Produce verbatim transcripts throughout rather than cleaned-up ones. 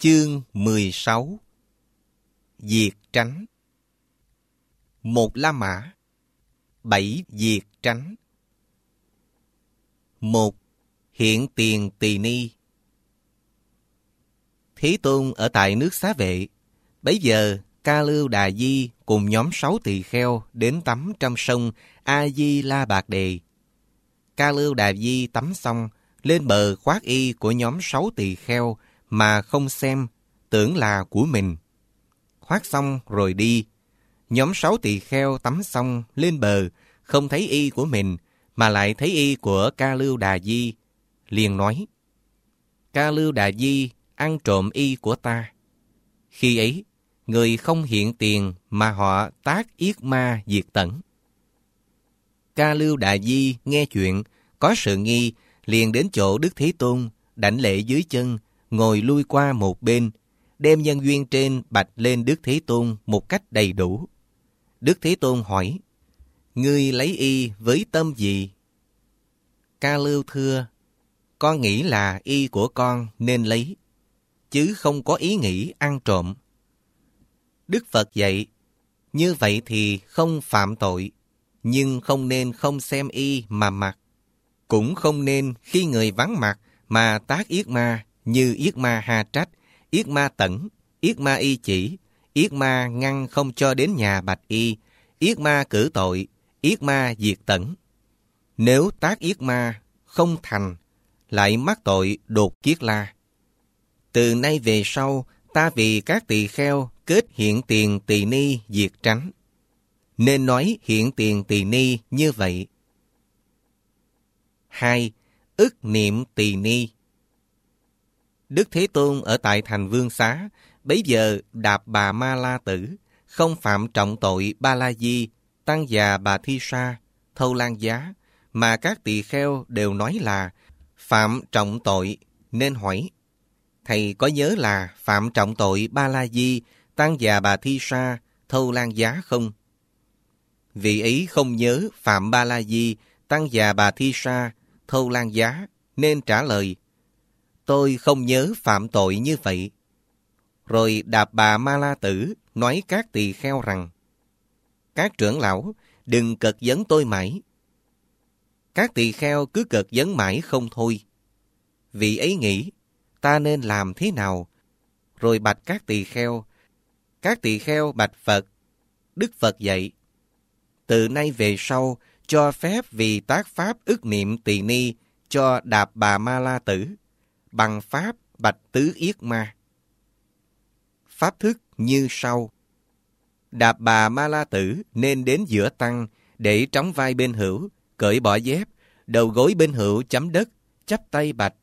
Chương mười sáu. Diệt tránh. Một La Mã. Bảy diệt tránh. Một. Hiện tiền tỳ ni. Thế Tôn ở tại nước Xá Vệ. Bấy giờ Ca Lưu Đà Di cùng nhóm sáu tỳ kheo đến tắm trong sông A Di La Bạc Đề. Ca Lưu Đà Di tắm xong, lên bờ khoác y của nhóm sáu tỳ kheo mà không xem, tưởng là của mình. Khoác xong rồi đi. Nhóm sáu tỳ kheo tắm xong lên bờ, không thấy y của mình mà lại thấy y của Ca Lưu Đà Di, liền nói: Ca Lưu Đà Di ăn trộm y của ta. Khi ấy, người không hiện tiền mà họ tác yết ma diệt tẩn. Ca Lưu Đà Di nghe chuyện, có sự nghi, liền đến chỗ Đức Thế Tôn, đảnh lễ dưới chân, ngồi lui qua một bên, đem nhân duyên trên bạch lên Đức Thế Tôn một cách đầy đủ. Đức Thế Tôn hỏi: Ngươi lấy y với tâm gì? Ca Lưu thưa: Con nghĩ là y của con nên lấy, chứ không có ý nghĩ ăn trộm. Đức Phật dạy: Như vậy thì không phạm tội, nhưng không nên không xem y mà mặc. Cũng không nên khi người vắng mặt mà tác yết ma, như yết ma Ha Trách, yết ma Tẩn, yết ma Y Chỉ, yết ma ngăn không cho đến nhà bạch y, yết ma cử tội, yết ma diệt tẩn. Nếu tác yết ma không thành, lại mắc tội đột kiết la. Từ nay về sau, ta vì các tỳ kheo kết hiện tiền tỳ ni diệt tránh, nên nói hiện tiền tỳ ni như vậy. Hai. Ức niệm tỳ ni. Đức Thế Tôn ở tại thành Vương Xá, bấy giờ Đạp Bà Ma La Tử không phạm trọng tội Ba La Di, Tăng Già Bà Thi Sa, Thâu Lan Giá, mà các tỳ kheo đều nói là phạm trọng tội, nên hỏi: Thầy có nhớ là phạm trọng tội Ba La Di, Tăng Già Bà Thi Sa, Thâu Lan Giá không? Vị ấy không nhớ phạm Ba La Di, Tăng Già Bà Thi Sa, Thâu Lan Giá, nên trả lời: Tôi không nhớ phạm tội như vậy. Rồi Đạp Bà Ma La Tử nói các tỳ kheo rằng: Các trưởng lão đừng cật vấn tôi mãi. Các tỳ kheo cứ cật vấn mãi không thôi. Vị ấy nghĩ ta nên làm thế nào? Rồi bạch các tỳ kheo. Các tỳ kheo bạch Phật. Đức Phật dạy: Từ nay về sau, cho phép vì tác pháp ức niệm tỳ ni cho Đạp Bà Ma La Tử, bằng pháp bạch tứ yết ma. Pháp thức như sau. Đạp Bà Ma La Tử nên đến giữa tăng, để trống vai bên hữu, cởi bỏ dép, đầu gối bên hữu chấm đất, chắp tay bạch: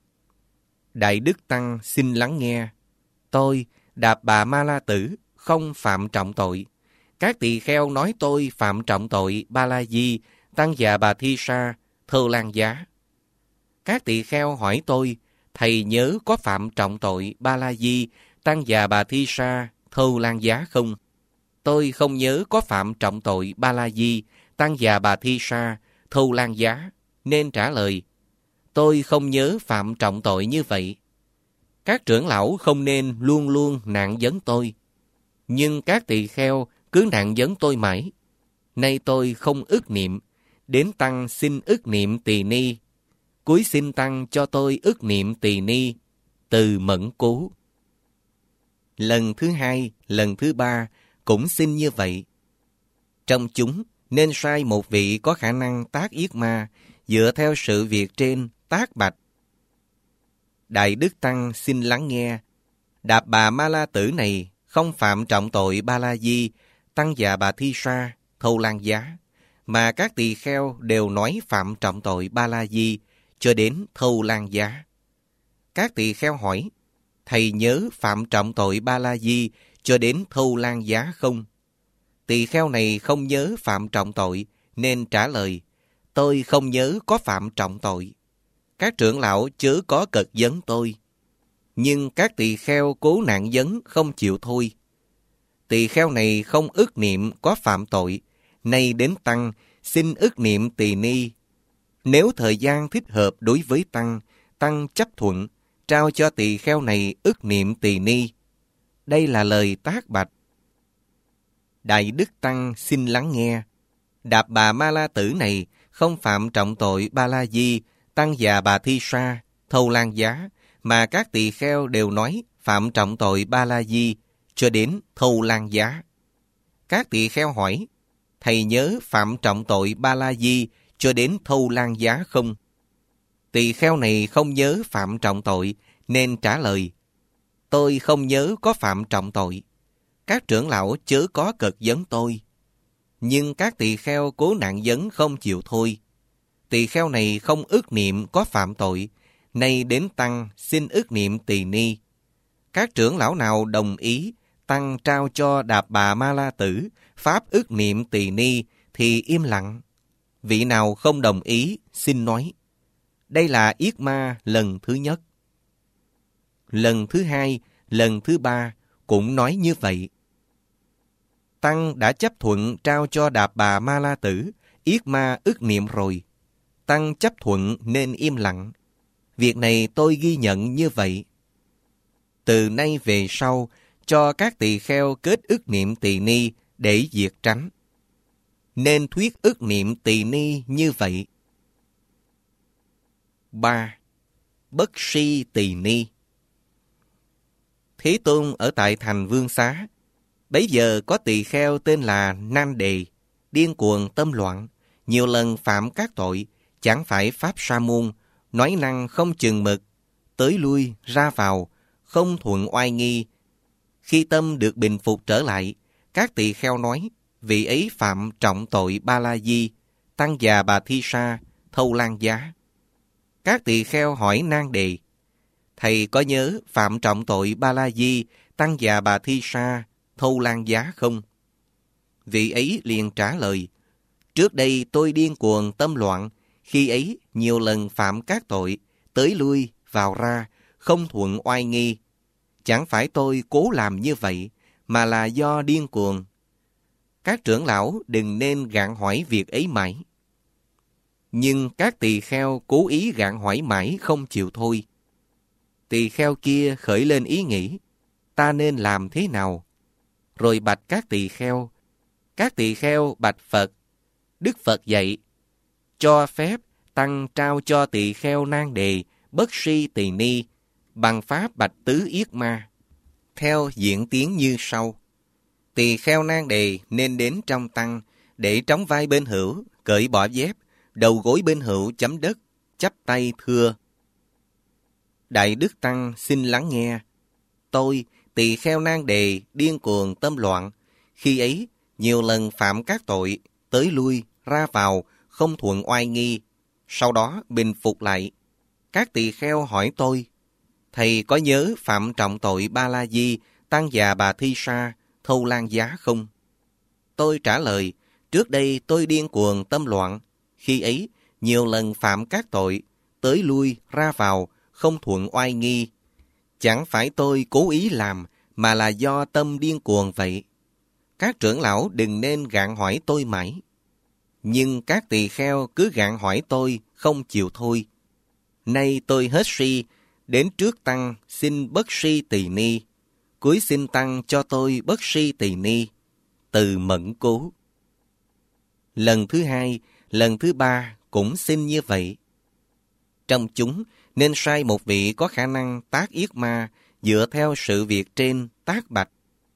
Đại Đức Tăng xin lắng nghe. Tôi, Đạp Bà Ma La Tử, không phạm trọng tội. Các tỳ kheo nói tôi phạm trọng tội Ba La Di, Tăng Già Bà Thi Sa, Thâu Lan Giá. Các tỳ kheo hỏi tôi: Thầy nhớ có phạm trọng tội Ba La Di, Tăng Già Bà Thi Sa, Thâu Lan Giá không? Tôi không nhớ có phạm trọng tội Ba La Di, Tăng Già Bà Thi Sa, Thâu Lan Giá, nên trả lời: Tôi không nhớ phạm trọng tội như vậy. Các trưởng lão không nên luôn luôn nạn vấn tôi, nhưng các tỳ kheo cứ nạn vấn tôi mãi. Nay tôi không ức niệm, đến tăng xin ức niệm tỳ ni. Cúi xin tăng cho tôi ức niệm tỳ ni, từ mẫn cố. Lần thứ hai, lần thứ ba cũng xin như vậy. Trong chúng nên sai một vị có khả năng tác yết ma, dựa theo sự việc trên tác bạch: Đại Đức Tăng xin lắng nghe. Đạp Bà Ma La Tử này không phạm trọng tội Ba La Di, Tăng Già Bà Thi Sa, Thâu Lan Giá, mà các tỳ kheo đều nói phạm trọng tội Ba La Di cho đến Thâu Lan Giá. Các tỳ kheo hỏi: Thầy nhớ phạm trọng tội Ba La Di cho đến Thâu Lan Giá không? Tỳ kheo này không nhớ phạm trọng tội, nên trả lời: Tôi không nhớ có phạm trọng tội. Các trưởng lão chớ có cật vấn tôi. Nhưng các tỳ kheo cố nạn vấn không chịu thôi. Tỳ kheo này không ức niệm có phạm tội, nay đến tăng xin ức niệm tỳ ni. Nếu thời gian thích hợp đối với tăng, tăng chấp thuận, trao cho tỳ kheo này ức niệm tỳ ni. Đây là lời tác bạch. Đại Đức Tăng xin lắng nghe. Đạp Bà Ma La Tử này không phạm trọng tội Ba La Di, Tăng Già Bà Thi Sa, Thâu Lan Giá, mà các tỳ kheo đều nói phạm trọng tội Ba La Di cho đến Thâu Lan Giá. Các tỳ kheo hỏi, thầy nhớ phạm trọng tội Ba La Di cho đến Thâu Lan Giá không? Tỳ kheo này không nhớ phạm trọng tội nên trả lời, tôi không nhớ có phạm trọng tội. Các trưởng lão chớ có cật vấn tôi. Nhưng các tỳ kheo cố nạn vấn không chịu thôi. Tỳ kheo này không ước niệm có phạm tội, nay đến Tăng xin ước niệm tỳ ni. Các trưởng lão nào đồng ý Tăng trao cho Đạp Bà Ma La Tử pháp ước niệm tỳ ni thì im lặng. Vị nào không đồng ý xin nói. Đây là yết ma lần thứ nhất. Lần thứ hai, lần thứ ba cũng nói như vậy. Tăng đã chấp thuận trao cho Đạp Bà Ma La Tử yết ma ước niệm rồi. Tăng chấp thuận nên im lặng. Việc này tôi ghi nhận như vậy. Từ nay về sau, cho các tỳ kheo kết ước niệm tỳ ni để diệt tránh. Nên thuyết ước niệm tỳ ni như vậy. ba. Bất si tỳ ni. Thế Tôn ở tại thành Vương Xá. Bấy giờ có tỳ kheo tên là Nan Đề, điên cuồng tâm loạn, nhiều lần phạm các tội, chẳng phải pháp sa môn, nói năng không chừng mực, tới lui ra vào, không thuận oai nghi. Khi tâm được bình phục trở lại, các tỳ kheo nói, vị ấy phạm trọng tội Ba La Di, Tăng Già Bà Thi Sa, Thâu Lan Giá. Các tỳ kheo hỏi Nan Đề, thầy có nhớ phạm trọng tội Ba La Di, Tăng Già Bà Thi Sa, Thâu Lan Giá không? Vị ấy liền trả lời, trước đây tôi điên cuồng tâm loạn, khi ấy nhiều lần phạm các tội, tới lui, vào ra, không thuận oai nghi. Chẳng phải tôi cố làm như vậy, mà là do điên cuồng. Các trưởng lão đừng nên gạn hỏi việc ấy mãi. Nhưng các tỳ kheo cố ý gạn hỏi mãi không chịu thôi. Tỳ kheo kia khởi lên ý nghĩ, ta nên làm thế nào? Rồi bạch các tỳ kheo. Các tỳ kheo bạch Phật. Đức Phật dạy, cho phép Tăng trao cho tỳ kheo Nan Đề bất si tỳ ni bằng pháp bạch tứ yết ma. Theo diễn tiến như sau. Tỳ kheo Nan Đề nên đến trong Tăng để trống vai bên hữu, cởi bỏ dép, đầu gối bên hữu chấm đất, chắp tay thưa. Đại Đức Tăng xin lắng nghe. Tôi, tỳ kheo Nan Đề, điên cuồng tâm loạn, khi ấy nhiều lần phạm các tội, tới lui, ra vào, không thuận oai nghi. Sau đó bình phục lại. Các tỳ kheo hỏi tôi, thầy có nhớ phạm trọng tội Ba La Di, Tăng Già Bà Thi Sa, Thâu Lan Giá không? Tôi trả lời, trước đây tôi điên cuồng tâm loạn, khi ấy nhiều lần phạm các tội, tới lui, ra vào, không thuận oai nghi. Chẳng phải tôi cố ý làm, mà là do tâm điên cuồng vậy. Các trưởng lão đừng nên gạn hỏi tôi mãi. Nhưng các tỳ kheo cứ gạn hỏi tôi, không chịu thôi. Nay tôi hết si, đến trước Tăng xin bất si tỳ ni. Cuối xin Tăng cho tôi bất si tỳ ni. Từ Mẫn Cố. Lần thứ hai, lần thứ ba cũng xin như vậy. Trong chúng nên sai một vị có khả năng tác yết ma dựa theo sự việc trên tác bạch.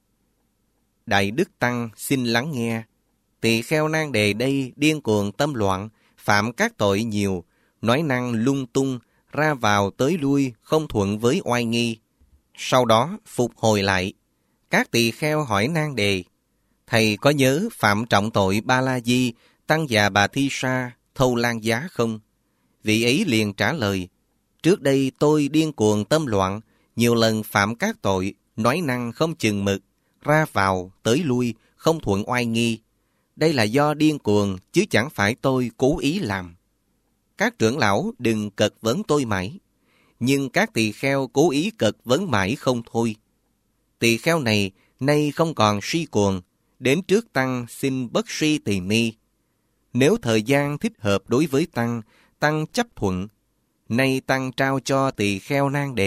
Đại Đức Tăng xin lắng nghe. Tỳ kheo Nan Đề đây điên cuồng tâm loạn, phạm các tội nhiều, nói năng lung tung, ra vào tới lui không thuận với oai nghi. Sau đó phục hồi lại. Các tỳ kheo hỏi Nan Đề, thầy có nhớ phạm trọng tội Ba La Di, Tăng Già Bà Thi Sa, Thâu Lan Giá không? Vị ấy liền trả lời, trước đây tôi điên cuồng tâm loạn, nhiều lần phạm các tội, nói năng không chừng mực, ra vào, tới lui, không thuận oai nghi. Đây là do điên cuồng, chứ chẳng phải tôi cố ý làm. Các trưởng lão đừng cật vấn tôi mãi. Nhưng các tỳ kheo cố ý cật vấn mãi không thôi. Tỳ kheo này nay không còn si cuồng, đến trước Tăng xin bất si tỳ ni. Nếu thời gian thích hợp đối với Tăng, Tăng chấp thuận. Nay Tăng trao cho tỳ kheo Nan Đề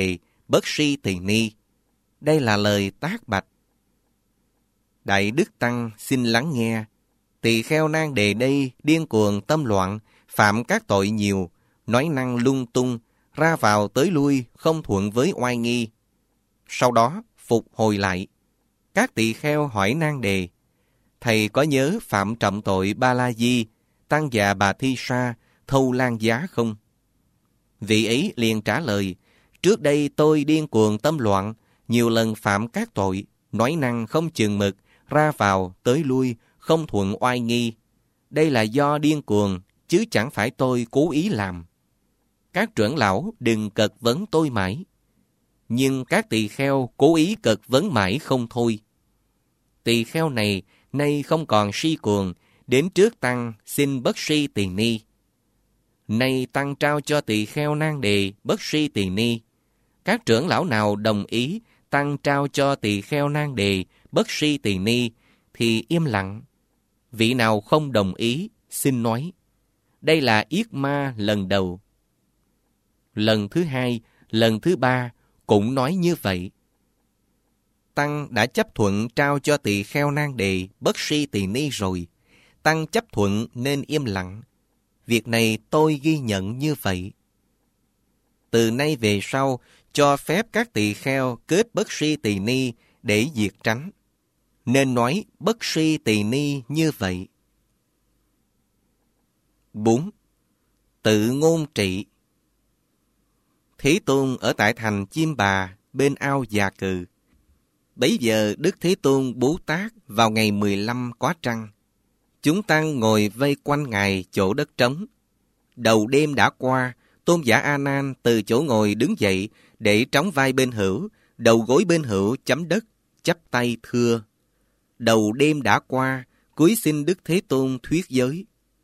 Bất Si Tỳ Ni. Đây là lời tác bạch. Đại Đức Tăng xin lắng nghe. Tỳ kheo nan đề đây điên cuồng tâm loạn, phạm các tội nhiều, nói năng lung tung, ra vào tới lui, không thuận với oai nghi. Sau đó phục hồi lại. Các tỳ kheo hỏi nan đề: thầy có nhớ phạm trọng tội Ba La Di, Tăng Già Bà Thi Sa, thâu lan giá không? Vị ấy liền trả lời: trước đây tôi điên cuồng tâm loạn, nhiều lần phạm các tội, nói năng không chừng mực, ra vào tới lui, không thuận oai nghi. Đây là do điên cuồng, chứ chẳng phải tôi cố ý làm. Các trưởng lão đừng cật vấn tôi mãi. Nhưng các tỳ kheo cố ý cật vấn mãi không thôi. Tỳ kheo này nay không còn si cuồng, đến trước Tăng xin Bất Si Tỳ Ni. Nay Tăng trao cho tỳ kheo nan đề Bất Si Tỳ Ni. Các trưởng lão nào đồng ý Tăng trao cho tỳ kheo nan đề Bất Si Tỳ Ni thì im lặng. Vị nào không đồng ý xin nói. Đây là yết ma lần đầu. Lần thứ hai, lần thứ ba cũng nói như vậy. Tăng đã chấp thuận trao cho tỳ kheo nan đề Bất Si Tỳ Ni rồi. Tăng chấp thuận nên im lặng. Việc này tôi ghi nhận như vậy. Từ nay về sau, cho phép các tỳ kheo kết Bất Si Tỳ Ni để diệt tránh. Nên nói Bất Si Tỳ Ni như vậy. bốn. Tự ngôn trị. Thế Tôn ở tại thành Chiêm Bà bên ao Già Cừ. Bấy giờ Đức Thế Tôn Bố Tát vào ngày mười lăm có trăng. Chúng tăng ngồi vây quanh Ngài chỗ đất trống. Đầu đêm đã qua, Tôn giả A Nan từ chỗ ngồi đứng dậy để trống vai bên hữu, đầu gối bên hữu chấm đất, chắp tay thưa: đầu đêm đã qua, cúi xin Đức Thế Tôn thuyết giới.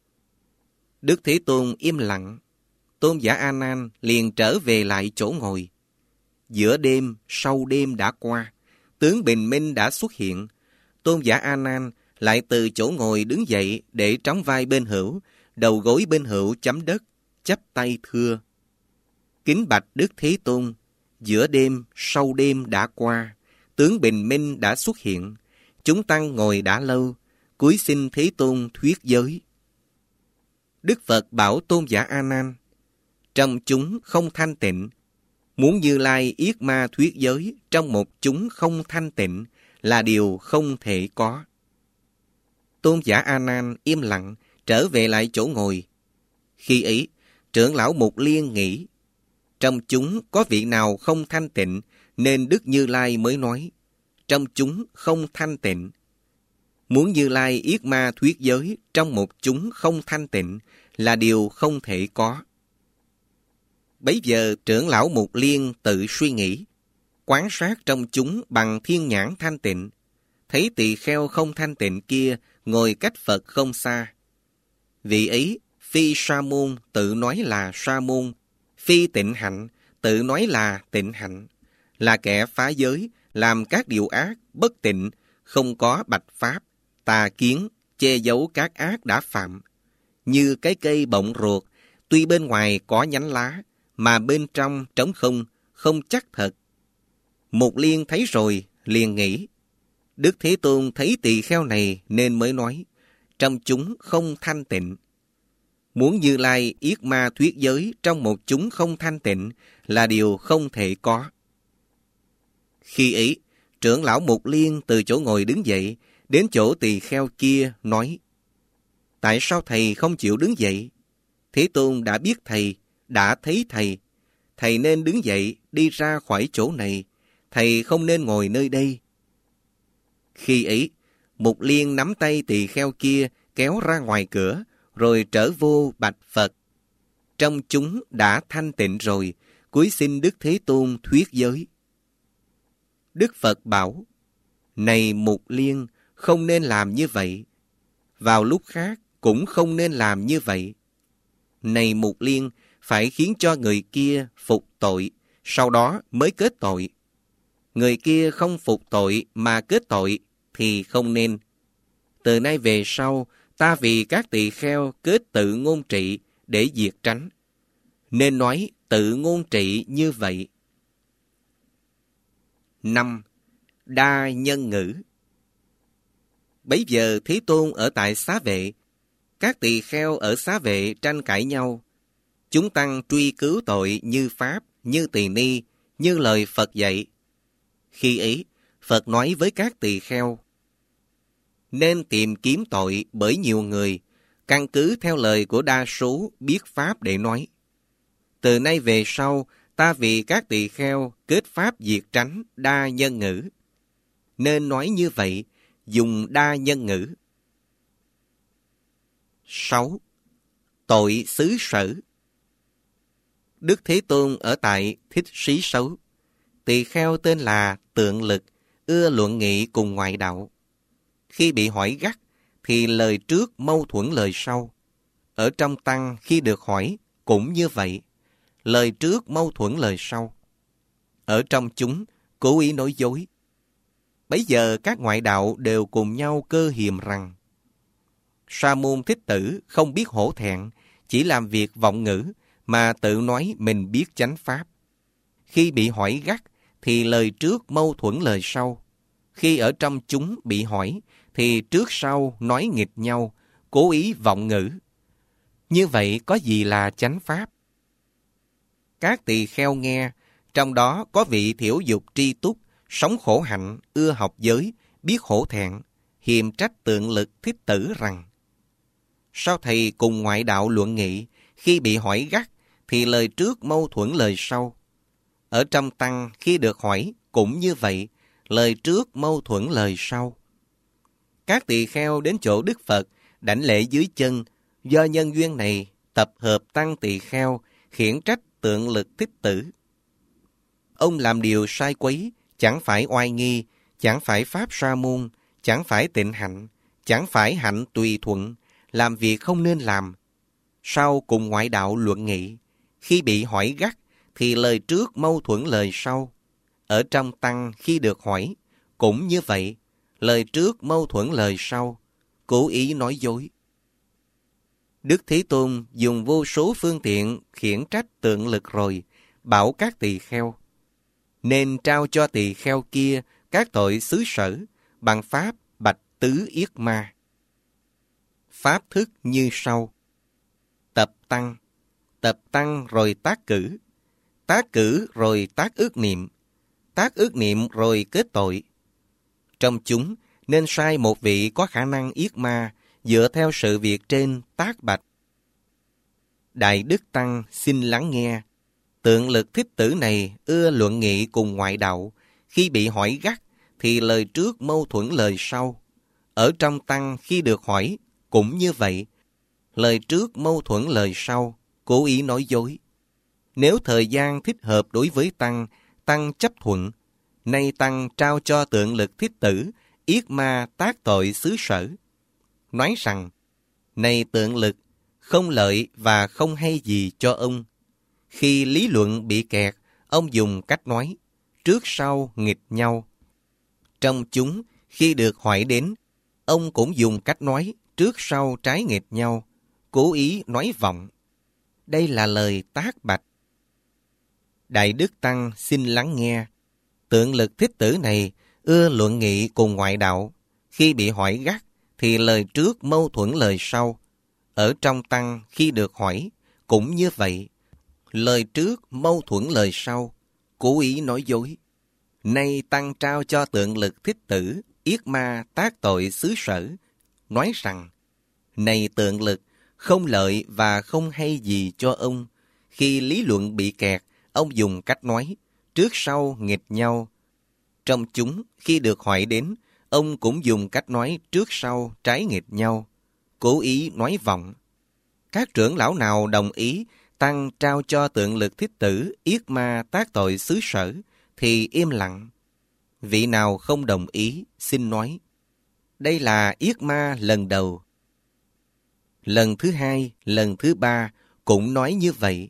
Đức Thế Tôn im lặng. Tôn giả A Nan liền trở về lại chỗ ngồi. Giữa đêm, sau đêm đã qua, tướng bình minh đã xuất hiện. Tôn giả A Nan lại từ chỗ ngồi đứng dậy để trống vai bên hữu, đầu gối bên hữu chấm đất, chắp tay thưa: kính bạch Đức Thế Tôn, giữa đêm, sau đêm đã qua, tướng bình minh đã xuất hiện. Chúng tăng ngồi đã lâu, cúi xin Thế Tôn thuyết giới. Đức Phật bảo Tôn giả A Nan: trong chúng không thanh tịnh, muốn Như Lai yết ma thuyết giới trong một chúng không thanh tịnh là điều không thể có. Tôn giả A Nan im lặng, trở về lại chỗ ngồi. Khi ấy, trưởng lão Mục Liên nghĩ: trong chúng có vị nào không thanh tịnh, nên Đức Như Lai mới nói: trong chúng không thanh tịnh. Muốn Như Lai yết ma thuyết giới trong một chúng không thanh tịnh là điều không thể có. Bấy giờ trưởng lão Mục Liên tự suy nghĩ, quan sát trong chúng bằng thiên nhãn thanh tịnh, thấy tỳ kheo không thanh tịnh kia ngồi cách Phật không xa. Vị ấy phi sa môn tự nói là sa môn, phi tịnh hạnh tự nói là tịnh hạnh, là kẻ phá giới, làm các điều ác, bất tịnh, không có bạch pháp, tà kiến, che giấu các ác đã phạm. Như cái cây bọng ruột, tuy bên ngoài có nhánh lá, mà bên trong trống không, không chắc thật. Mục Liên thấy rồi, liền nghĩ: Đức Thế Tôn thấy tỳ kheo này nên mới nói: trong chúng không thanh tịnh. Muốn Như Lai yết ma thuyết giới trong một chúng không thanh tịnh là điều không thể có. Khi ấy, trưởng lão Mục Liên từ chỗ ngồi đứng dậy, đến chỗ tỳ kheo kia nói: tại sao thầy không chịu đứng dậy? Thế Tôn đã biết thầy, đã thấy thầy. Thầy nên đứng dậy, đi ra khỏi chỗ này. Thầy không nên ngồi nơi đây. Khi ấy, Mục Liên nắm tay tỳ kheo kia kéo ra ngoài cửa, rồi trở vô bạch Phật: trong chúng đã thanh tịnh rồi, cúi xin Đức Thế Tôn thuyết giới. Đức Phật bảo: này Mục Liên, không nên làm như vậy. Vào lúc khác cũng không nên làm như vậy. Này Mục Liên, phải khiến cho người kia phục tội, sau đó mới kết tội. Người kia không phục tội mà kết tội thì không nên. Từ nay về sau, ta vì các tỳ kheo kết tự ngôn trị để diệt tránh, nên nói tự ngôn trị như vậy. năm. Đa nhân ngữ. Bấy giờ Thế Tôn ở tại Xá Vệ. Các tỳ kheo ở Xá Vệ tranh cãi nhau. Chúng tăng truy cứu tội như Pháp, như Tỳ Ni, như lời Phật dạy. Khi ấy, Phật nói với các tỳ kheo: nên tìm kiếm tội bởi nhiều người, căn cứ theo lời của đa số biết Pháp để nói. Từ nay về sau, ta vì các tỳ kheo kết Pháp diệt tránh đa nhân ngữ. Nên nói như vậy, dùng đa nhân ngữ. sáu. Tội xứ sở. Đức Thế Tôn ở tại Thích Xí Sấu. Tỳ kheo tên là Tượng Lực, ưa luận nghị cùng ngoại đạo. Khi bị hỏi gắt, thì lời trước mâu thuẫn lời sau. Ở trong tăng khi được hỏi, cũng như vậy. Lời trước mâu thuẫn lời sau. Ở trong chúng, cố ý nói dối. Bấy giờ các ngoại đạo đều cùng nhau cơ hiềm rằng: Sa môn Thích Tử không biết hổ thẹn, chỉ làm việc vọng ngữ, mà tự nói mình biết chánh pháp. Khi bị hỏi gắt, thì lời trước mâu thuẫn lời sau. Khi ở trong chúng bị hỏi, thì trước sau nói nghịch nhau, cố ý vọng ngữ. Như vậy có gì là chánh pháp? Các tỳ kheo nghe, trong đó có vị thiểu dục tri túc, sống khổ hạnh, ưa học giới, biết hổ thẹn, hiềm trách Tượng Lực Thích Tử rằng: sao thầy cùng ngoại đạo luận nghị, khi bị hỏi gắt, thì lời trước mâu thuẫn lời sau. Ở trong tăng khi được hỏi, cũng như vậy, lời trước mâu thuẫn lời sau. Các tỳ kheo đến chỗ Đức Phật, đảnh lễ dưới chân, do nhân duyên này, tập hợp tăng tỳ kheo, khiển trách Tượng Lực Thích Tử. Ông làm điều sai quấy, chẳng phải oai nghi, chẳng phải pháp sa môn, chẳng phải tịnh hạnh, chẳng phải hạnh tùy thuận, làm việc không nên làm. Sau cùng ngoại đạo luận nghị, khi bị hỏi gắt, thì lời trước mâu thuẫn lời sau. Ở trong tăng khi được hỏi, cũng như vậy, lời trước mâu thuẫn lời sau, cố ý nói dối. Đức Thế Tôn dùng vô số phương tiện khiển trách Tượng Lực rồi, bảo các tỳ kheo nên trao cho tỳ kheo kia các tội xứ sở bằng pháp bạch tứ yết ma. Pháp thức như sau: tập tăng, tập tăng rồi tác cử, tác cử rồi tác ước niệm, tác ước niệm rồi kết tội. Trong chúng nên sai một vị có khả năng yết ma, dựa theo sự việc trên tác bạch. Đại Đức Tăng xin lắng nghe. Tượng Lực Thích Tử này ưa luận nghị cùng ngoại đạo. Khi bị hỏi gắt, thì lời trước mâu thuẫn lời sau. Ở trong tăng khi được hỏi, cũng như vậy. Lời trước mâu thuẫn lời sau, cố ý nói dối. Nếu thời gian thích hợp đối với tăng, tăng chấp thuận. Nay tăng trao cho Tượng Lực Thích Tử yết ma tác tội xứ sở. Nói rằng: này Tượng Lực, không lợi và không hay gì cho ông. Khi lý luận bị kẹt, ông dùng cách nói, trước sau nghịch nhau. Trong chúng, khi được hỏi đến, ông cũng dùng cách nói, trước sau trái nghịch nhau, cố ý nói vọng. Đây là lời tác bạch. Đại Đức Tăng xin lắng nghe. Tượng Lực Thích Tử này ưa luận nghị cùng ngoại đạo. Khi bị hỏi gắt, thì lời trước mâu thuẫn lời sau. Ở trong tăng khi được hỏi, cũng như vậy. Lời trước mâu thuẫn lời sau, cố ý nói dối. Nay tăng trao cho Tượng Lực Thích Tử yết ma tác tội xứ sở, nói rằng: này Tượng Lực, không lợi và không hay gì cho ông. Khi lý luận bị kẹt, ông dùng cách nói, trước sau nghịch nhau. Trong chúng, khi được hỏi đến, ông cũng dùng cách nói trước sau trái nghịch nhau, cố ý nói vọng. Các trưởng lão nào đồng ý tăng trao cho Tượng Lực Thích Tử yết ma tác tội xứ sở, thì im lặng. Vị nào không đồng ý, xin nói. Đây là yết ma lần đầu. Lần thứ hai, lần thứ ba cũng nói như vậy.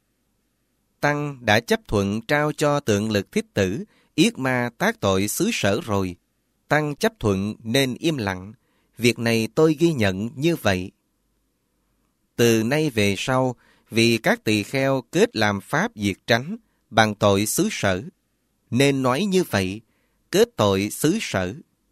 Tăng đã chấp thuận trao cho Tượng Lực Thích Tử yết ma tác tội xứ sở rồi. Tăng chấp thuận nên im lặng. Việc này tôi ghi nhận như vậy. Từ nay về sau, vì các tỳ kheo kết làm pháp diệt tránh bằng tội xứ sở, nên nói như vậy, kết tội xứ sở.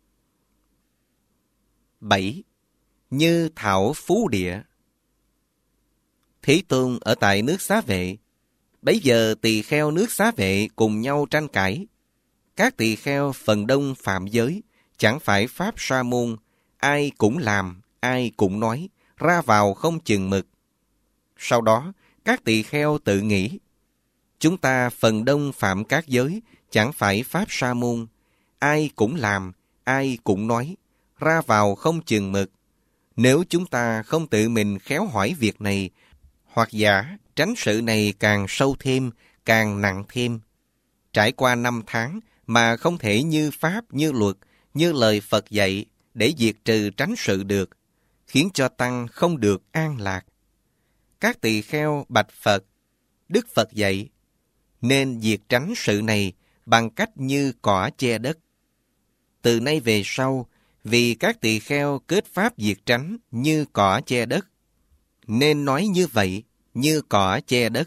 bảy. Như thảo phú địa. Thế Tôn ở tại nước Xá Vệ. Bấy giờ tỳ kheo nước Xá Vệ cùng nhau tranh cãi. Các tỳ kheo phần đông phạm giới, chẳng phải pháp sa môn, ai cũng làm, ai cũng nói, ra vào không chừng mực. Sau đó, các tỳ kheo tự nghĩ, chúng ta phần đông phạm các giới, chẳng phải pháp sa môn, ai cũng làm, ai cũng nói, ra vào không chừng mực. Nếu chúng ta không tự mình khéo hỏi việc này, hoặc giả tránh sự này càng sâu thêm, càng nặng thêm. Trải qua năm tháng mà không thể như pháp, như luật, như lời Phật dạy để diệt trừ tránh sự được, khiến cho tăng không được an lạc. Các tỳ kheo bạch Phật, Đức Phật dạy, nên diệt tránh sự này bằng cách như cỏ che đất. Từ nay về sau, vì các tỳ kheo kết pháp diệt tránh như cỏ che đất, nên nói như vậy, như cỏ che đất.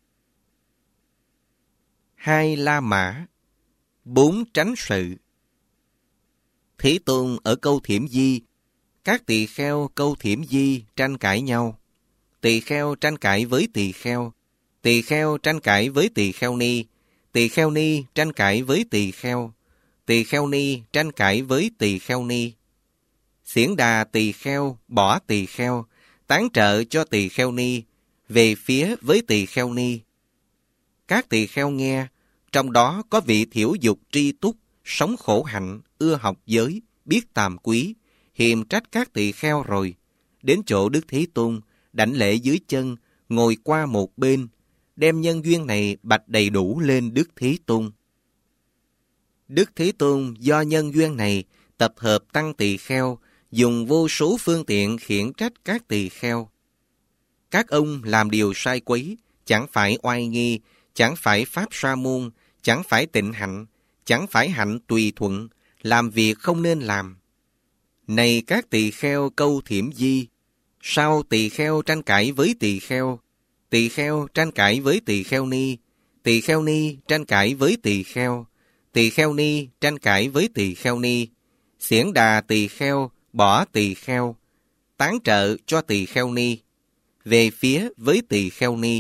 Hai La Mã. Bốn tránh sự. Thế Tôn ở câu Thiểm Di, các tỳ kheo câu Thiểm Di tranh cãi nhau. Tỳ kheo tranh cãi với tỳ kheo, tỳ kheo tranh cãi với tỳ kheo ni, tỳ kheo ni tranh cãi với tỳ kheo, tỳ kheo ni tranh cãi với tỳ kheo ni. Xiển đà tỳ kheo bỏ tỳ kheo, tán trợ cho tỳ kheo ni, về phía với tỳ kheo ni. Các tỳ kheo nghe, trong đó có vị thiểu dục tri túc, sống khổ hạnh, ưa học giới, biết tàm quý, hiềm trách các tỳ kheo rồi. Đến chỗ Đức Thế Tôn, đảnh lễ dưới chân, ngồi qua một bên, đem nhân duyên này bạch đầy đủ lên Đức Thế Tôn. Đức Thế Tôn do nhân duyên này tập hợp tăng tỳ kheo, dùng vô số phương tiện khiển trách các tỳ kheo. Các ông làm điều sai quấy, chẳng phải oai nghi, chẳng phải pháp sa môn, chẳng phải tịnh hạnh, chẳng phải hạnh tùy thuận, làm việc không nên làm. Này các tỳ kheo câu Thiểm Di, sao tỳ kheo tranh cãi với tỳ kheo, tỳ kheo tranh cãi với tỳ kheo ni, tỳ kheo ni tranh cãi với tỳ kheo, tỳ kheo ni tranh cãi với tỳ kheo ni, xiển đà tỳ kheo bỏ tỳ kheo, tán trợ cho tỳ kheo ni, về phía với tỳ kheo ni.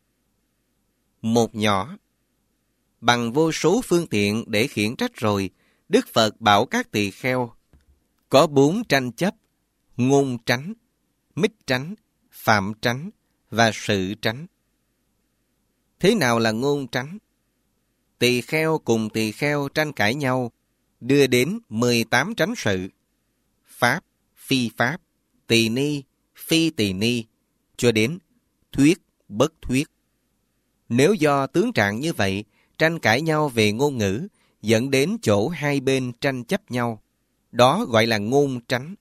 Một nhỏ. Bằng vô số phương tiện để khiển trách rồi, Đức Phật bảo các tỳ kheo, có bốn tranh chấp, ngôn tránh, mích tránh, phạm tránh và sự tránh. Thế nào là ngôn tránh? Tỳ kheo cùng tỳ kheo tranh cãi nhau, đưa đến mười tám tránh sự. Pháp, phi pháp, tỳ ni, phi tỳ ni, cho đến thuyết, bất thuyết. Nếu do tướng trạng như vậy, tranh cãi nhau về ngôn ngữ, dẫn đến chỗ hai bên tranh chấp nhau, đó gọi là ngôn tránh.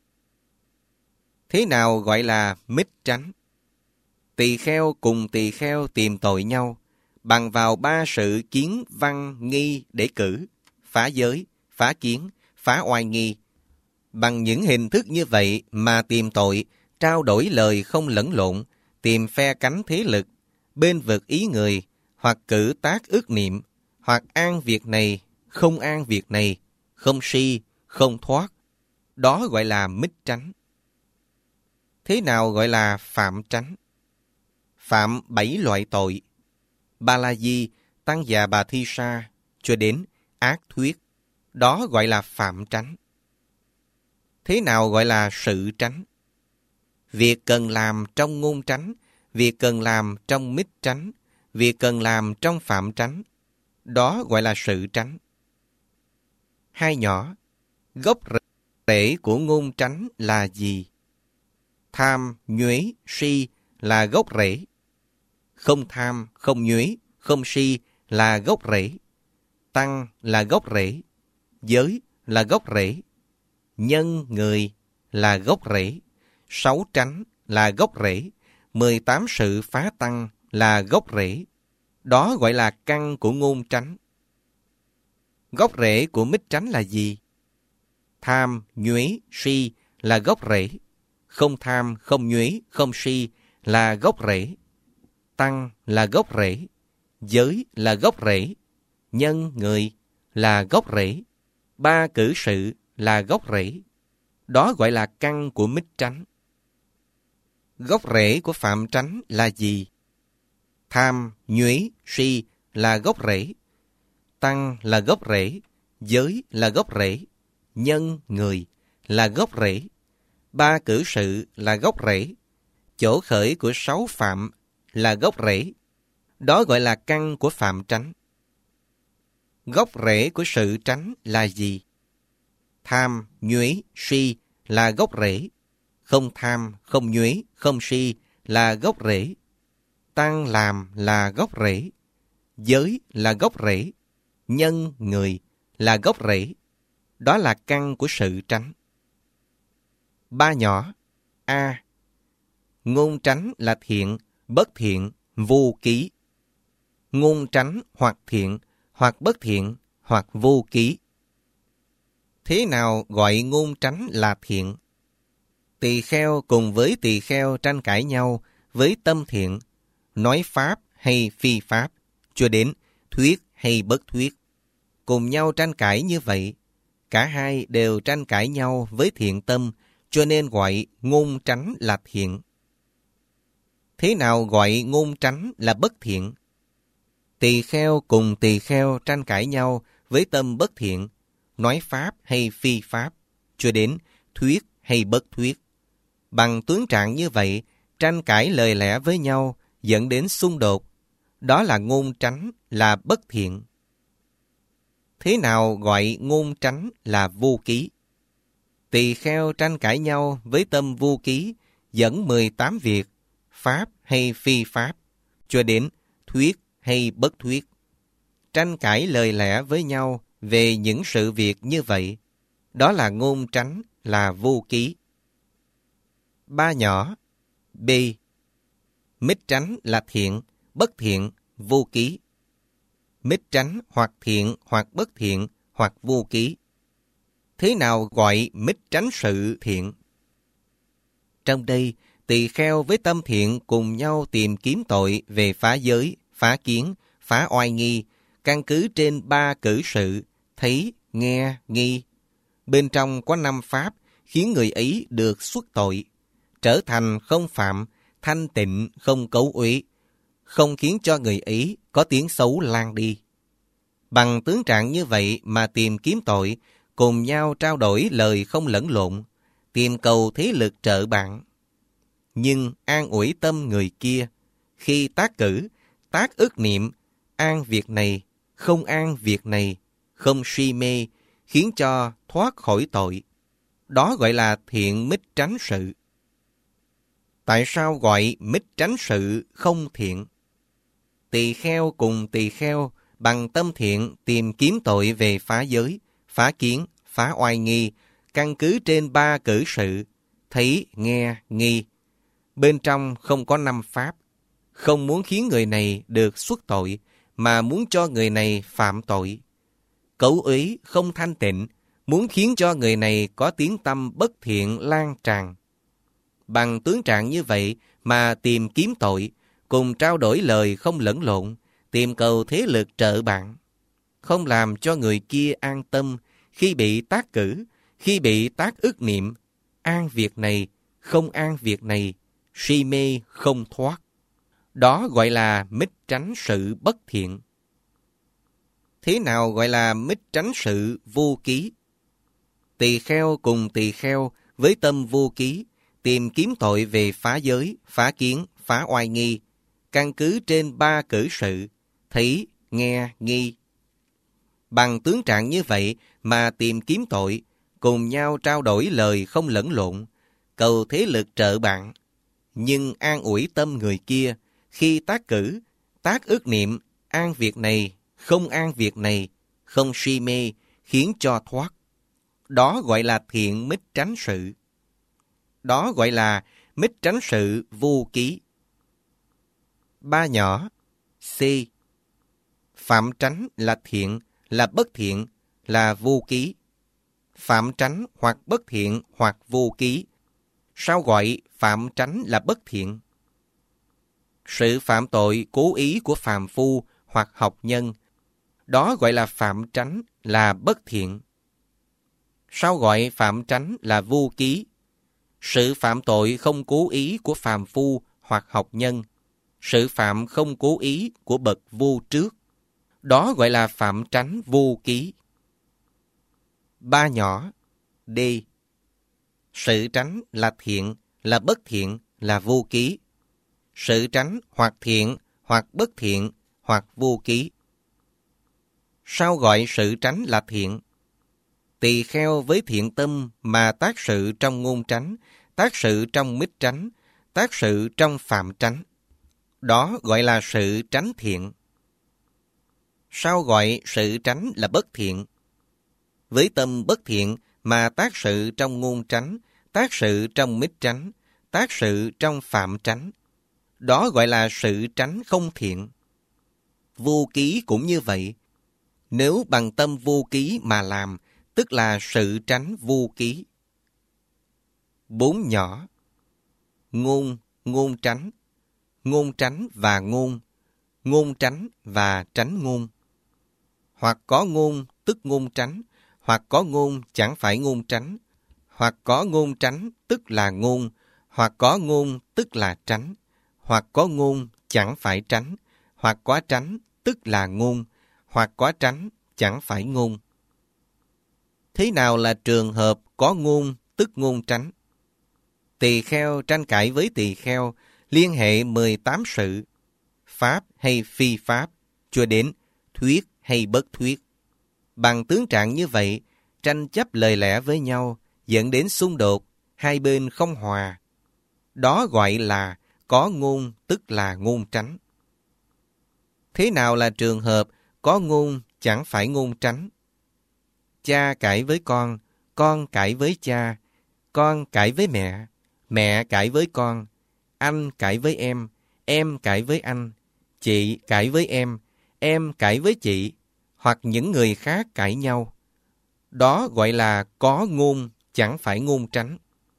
Thế nào gọi là mích tránh? Tỳ kheo cùng tỳ kheo tìm tội nhau, bằng vào ba sự kiến văn nghi để cử, phá giới, phá kiến, phá oai nghi. Bằng những hình thức như vậy mà tìm tội, trao đổi lời không lẫn lộn, tìm phe cánh thế lực, bên vực ý người, hoặc cử tác ước niệm, hoặc an việc này, không an việc này, không si, không thoát. Đó gọi là mích tránh. Thế nào gọi là phạm tránh? Phạm bảy loại tội: Ba La Di, Tăng Già Bà Thi Sa, cho đến ác thuyết. Đó gọi là phạm tránh. Thế nào gọi là sự tránh? Việc cần làm trong ngôn tránh, việc cần làm trong mích tránh, việc cần làm trong phạm tránh. Đó gọi là sự tránh. Hai nhỏ. Gốc rễ của ngôn tránh là gì? Tham, nhuế, si là gốc rễ. Không tham, không nhuế, không si là gốc rễ. Tăng là gốc rễ. Giới là gốc rễ. Nhân người là gốc rễ. Sáu tránh là gốc rễ. Mười tám sự phá tăng là gốc rễ. Đó gọi là căn của ngôn tránh. Gốc rễ của mích tránh là gì? Tham, nhuế, si là gốc rễ. Không tham, không nhuế, không si là gốc rễ. Tăng là gốc rễ. Giới là gốc rễ. Nhân người là gốc rễ. Ba cử sự là gốc rễ. Đó gọi là căn của mít tránh. Gốc rễ của phạm tránh là gì? Tham, nhuế, si là gốc rễ. Tăng là gốc rễ. Giới là gốc rễ. Nhân, người là gốc rễ. Ba cử sự là gốc rễ. Chỗ khởi của sáu phạm là gốc rễ. Đó gọi là căn của phạm tránh. Gốc rễ của sự tránh là gì? Tham, nhuế, si là gốc rễ. Không tham, không nhuế, không si là gốc rễ. Tăng làm là gốc rễ. Giới là gốc rễ. Nhân, người là gốc rễ. Đó là căn của sự tránh. Ba nhỏ. A. Ngôn tránh là thiện, bất thiện, vô ký. Ngôn tránh hoặc thiện, hoặc bất thiện, hoặc vô ký. Thế nào gọi ngôn tránh là thiện? Tỳ kheo cùng với tỳ kheo tranh cãi nhau với tâm thiện, nói pháp hay phi pháp, cho đến thuyết hay bất thuyết. Cùng nhau tranh cãi như vậy, cả hai đều tranh cãi nhau với thiện tâm, cho nên gọi ngôn tránh là thiện. Thế nào gọi ngôn tránh là bất thiện? Tỳ kheo cùng tỳ kheo tranh cãi nhau với tâm bất thiện, nói pháp hay phi pháp, cho đến thuyết hay bất thuyết. Bằng tướng trạng như vậy, tranh cãi lời lẽ với nhau dẫn đến xung đột. Đó là ngôn tránh là bất thiện. Thế nào gọi ngôn tránh là vô ký? Tỳ kheo tranh cãi nhau với tâm vô ký, dẫn mười tám việc, pháp hay phi pháp, cho đến thuyết hay bất thuyết. Tranh cãi lời lẽ với nhau về những sự việc như vậy, đó là ngôn tránh là vô ký. Ba nhỏ. B. Mít tránh là thiện, bất thiện, vô ký. Mít tránh hoặc thiện hoặc bất thiện hoặc vô ký. Thế nào gọi mít tránh sự thiện? Trong đây, tỳ kheo với tâm thiện cùng nhau tìm kiếm tội về phá giới, phá kiến, phá oai nghi, căn cứ trên ba cử sự, thấy, nghe, nghi. Bên trong có năm pháp khiến người ấy được xuất tội, trở thành không phạm, thanh tịnh, không cấu uế, không khiến cho người ấy có tiếng xấu lan đi. Bằng tướng trạng như vậy mà tìm kiếm tội, cùng nhau trao đổi lời không lẫn lộn, tìm cầu thế lực trợ bạn. Nhưng an ủi tâm người kia, khi tác cử, tác ức niệm, an việc này, không an việc này, không si mê, khiến cho thoát khỏi tội. Đó gọi là thiện mít tránh sự. Tại sao gọi mít tránh sự không thiện? Tỳ kheo cùng tỳ kheo bằng tâm thiện tìm kiếm tội về phá giới, phá kiến, phá oai nghi, căn cứ trên ba cử sự, thấy, nghe, nghi. Bên trong không có năm pháp, không muốn khiến người này được xuất tội, mà muốn cho người này phạm tội. Cấu uế không thanh tịnh, muốn khiến cho người này có tiếng tâm bất thiện lan tràn. Bằng tướng trạng như vậy mà tìm kiếm tội, cùng trao đổi lời không lẫn lộn, tìm cầu thế lực trợ bạn. Không làm cho người kia an tâm khi bị tác cử, khi bị tác ức niệm, an việc này, không an việc này, si mê không thoát. Đó gọi là mít tránh sự bất thiện. Thế nào gọi là mít tránh sự vô ký? Tỳ kheo cùng tỳ kheo với tâm vô ký, tìm kiếm tội về phá giới, phá kiến, phá oai nghi, căn cứ trên ba cử sự, thấy, nghe, nghi. Bằng tướng trạng như vậy mà tìm kiếm tội, cùng nhau trao đổi lời không lẫn lộn, cầu thế lực trợ bạn. Nhưng an ủi tâm người kia, khi tác cử, tác ức niệm, an việc này, không an việc này, không si mê, khiến cho thoát. Đó gọi là thiện mít tránh sự. Đó gọi là mít tránh sự vô ký. Ba nhỏ. C. Phạm tránh là thiện, là bất thiện, là vô ký. Phạm tránh hoặc bất thiện hoặc vô ký. Sao gọi phạm tránh là bất thiện? Sự phạm tội cố ý của phàm phu hoặc học nhân, đó gọi là phạm tránh, là bất thiện. Sao gọi phạm tránh là vô ký? Sự phạm tội không cố ý của phàm phu hoặc học nhân, sự phạm không cố ý của bậc vô trước, đó gọi là phạm tránh vô ký. Ba nhỏ. D. Sự tránh là thiện, là bất thiện, là vô ký. Sự tránh hoặc thiện, hoặc bất thiện, hoặc vô ký. Sao gọi sự tránh là thiện? Tỳ kheo với thiện tâm mà tác sự trong ngôn tránh, tác sự trong mít tránh, tác sự trong phạm tránh. Đó gọi là sự tránh thiện. Sao gọi sự tránh là bất thiện? Với tâm bất thiện mà tác sự trong ngôn tránh, tác sự trong mít tránh, tác sự trong phạm tránh. Đó gọi là sự tránh không thiện. Vô ký cũng như vậy. Nếu bằng tâm vô ký mà làm, tức là sự tránh vô ký. Bốn nhỏ. Ngôn, ngôn tránh. Ngôn tránh và ngôn. Ngôn tránh và tránh ngôn. Hoặc có ngôn tức ngôn tránh, hoặc có ngôn chẳng phải ngôn tránh, hoặc có ngôn tránh tức là ngôn, hoặc có ngôn tức là tránh, hoặc có ngôn chẳng phải tránh, hoặc có tránh tức là ngôn, hoặc có tránh chẳng phải ngôn. Thế nào là trường hợp có ngôn tức ngôn tránh? Tỳ kheo tranh cãi với tỳ kheo, liên hệ mười tám sự, pháp hay phi pháp, cho đến thuyết hay bất thuyết. Bằng tướng trạng như vậy, tranh chấp lời lẽ với nhau, dẫn đến xung đột, hai bên không hòa. Đó gọi là có ngôn tức là ngôn tránh. Thế nào là trường hợp có ngôn chẳng phải ngôn tránh? Cha cãi với con, con cãi với cha, con cãi với mẹ, mẹ cãi với con, anh cãi với em, em cãi với anh, chị cãi với em, em cãi với chị, hoặc những người khác cãi nhau. Đó gọi là có ngôn chẳng phải ngôn tránh.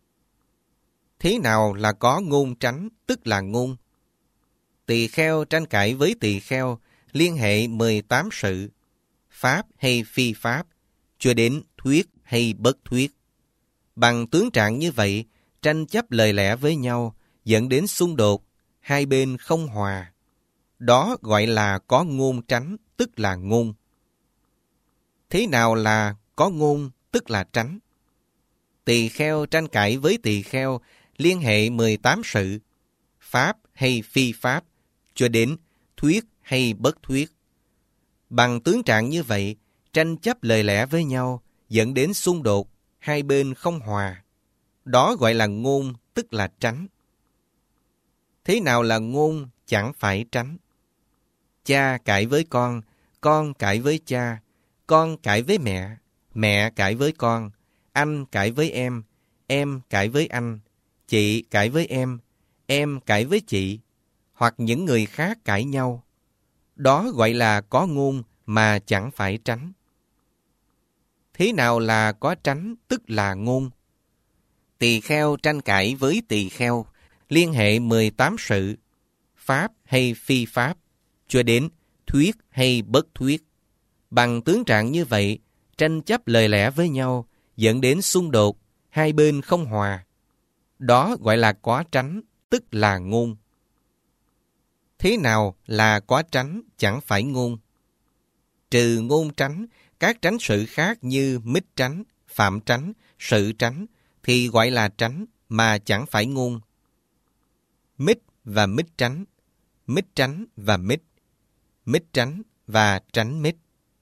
Thế nào là có ngôn tránh tức là ngôn? Tỳ kheo tranh cãi với tỳ kheo, liên hệ mười tám sự, pháp hay phi pháp, cho đến thuyết hay bất thuyết. Bằng tướng trạng như vậy, tranh chấp lời lẽ với nhau, dẫn đến xung đột, hai bên không hòa. Đó gọi là có ngôn tránh, tức là ngôn. Thế nào là có ngôn, tức là tránh? Tỳ kheo tranh cãi với tỳ kheo, liên hệ mười tám sự, pháp hay phi pháp, cho đến thuyết hay bất thuyết. Bằng tướng trạng như vậy, tranh chấp lời lẽ với nhau, dẫn đến xung đột, hai bên không hòa. Đó gọi là ngôn, tức là tránh. Thế nào là ngôn chẳng phải tránh? Cha cãi với con, con cãi với cha, con cãi với mẹ, mẹ cãi với con, anh cãi với em, em cãi với anh, chị cãi với em, em cãi với chị, hoặc những người khác cãi nhau. Đó gọi là có ngôn mà chẳng phải tránh. Thế nào là có tránh tức là ngôn? Tỳ kheo tranh cãi với tỳ kheo, liên hệ mười tám sự, pháp hay phi pháp, cho đến thuyết hay bất thuyết. Bằng tướng trạng như vậy, tranh chấp lời lẽ với nhau, dẫn đến xung đột, hai bên không hòa. Đó gọi là có tránh, tức là ngôn. Thế nào là có tránh chẳng phải ngôn? Trừ ngôn tránh, các tránh sự khác như mít tránh, phạm tránh, sự tránh, thì gọi là tránh mà chẳng phải ngôn. Mít và mít tránh, mít tránh và mít, mít tránh và tránh mít.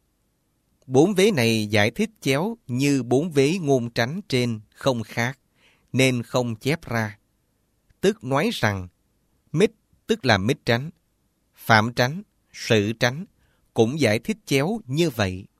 Bốn vế này giải thích chéo như bốn vế ngôn tránh trên không khác, nên không chép ra. Tức nói rằng, mít tức là mít tránh, phạm tránh, sự tránh cũng giải thích chéo như vậy.